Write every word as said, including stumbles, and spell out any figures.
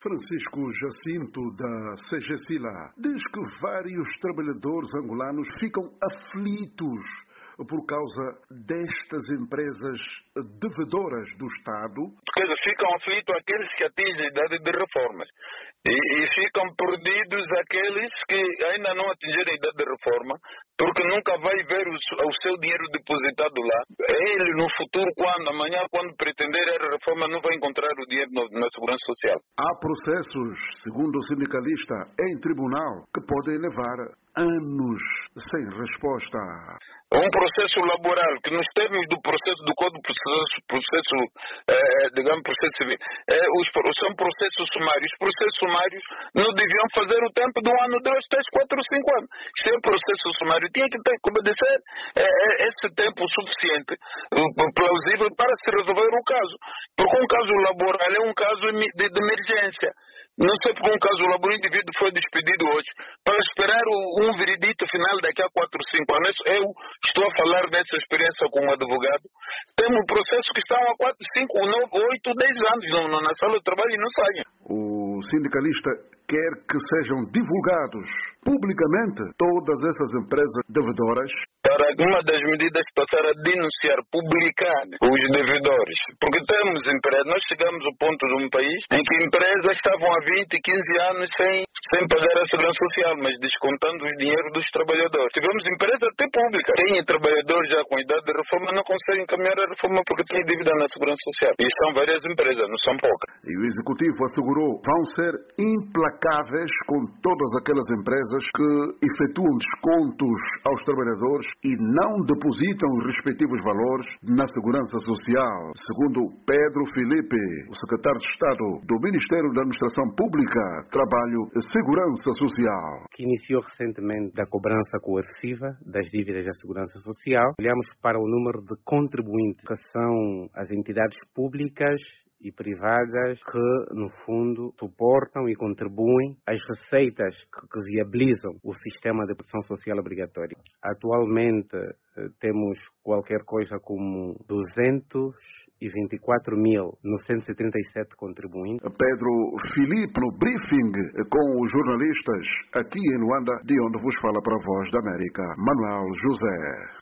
Francisco Jacinto, da Segecila, diz que vários trabalhadores angolanos ficam aflitos por causa destas empresas devedoras do Estado. Quer dizer, ficam aflitos aqueles que atingem a idade de reformas e, e ficam perdidos aqueles que ainda não atingiram a idade de reforma, porque nunca vai ver o, o seu dinheiro depositado lá. Ele, no futuro, quando, amanhã, quando pretender a reforma, não vai encontrar o dinheiro no, na Segurança Social. Há processos, segundo o sindicalista, em tribunal, que podem levar anos sem resposta. Um processo laboral que, nos termos do processo do Código de Processo, processo eh, digamos, processo civil, eh, os, são processos sumários. Os processos sumários não deviam fazer o tempo de um ano, dois, três, quatro, cinco anos. Se é processo sumário, tinha que ter que obedecer eh, esse tempo suficiente, eh, plausível, para se resolver o caso. Porque um caso laboral é um caso de, de emergência. Não sei porque um caso laboral, o indivíduo foi despedido hoje, para esperar o, um veredito final daqui a quatro, cinco anos. Eu estou a falar dessa experiência como advogado. Temos um processo que estão há quatro, cinco, nove, oito, dez anos no, na sala de trabalho e não saem. O sindicalista quer que sejam divulgados publicamente todas essas empresas devedoras. Para uma das medidas passar a denunciar, publicar os devedores. Porque temos empresas, nós chegamos ao ponto de um país em que empresas estavam há vinte, quinze anos sem, sem pagar a segurança social, mas descontando o dinheiro dos trabalhadores. Tivemos empresas até públicas. Tem trabalhadores já com idade de reforma, não conseguem caminhar a reforma porque têm dívida na segurança social. E são várias empresas, não são poucas. E o executivo assegurou vão ser implacáveis com todas aquelas empresas que efetuam descontos aos trabalhadores e não depositam os respectivos valores na Segurança Social. Segundo Pedro Filipe, o secretário de Estado do Ministério da Administração Pública, Trabalho e Segurança Social. Que iniciou recentemente da cobrança coerciva das dívidas da Segurança Social. Olhamos para o número de contribuintes, que são as entidades públicas e privadas que, no fundo, suportam e contribuem às receitas que, que viabilizam o sistema de proteção social obrigatória. Atualmente, temos qualquer coisa como duzentos e vinte e quatro mil novecentos e trinta e sete contribuintes. Pedro Filipe, no briefing com os jornalistas aqui em Luanda, de onde vos fala para a Voz da América, Manuel José.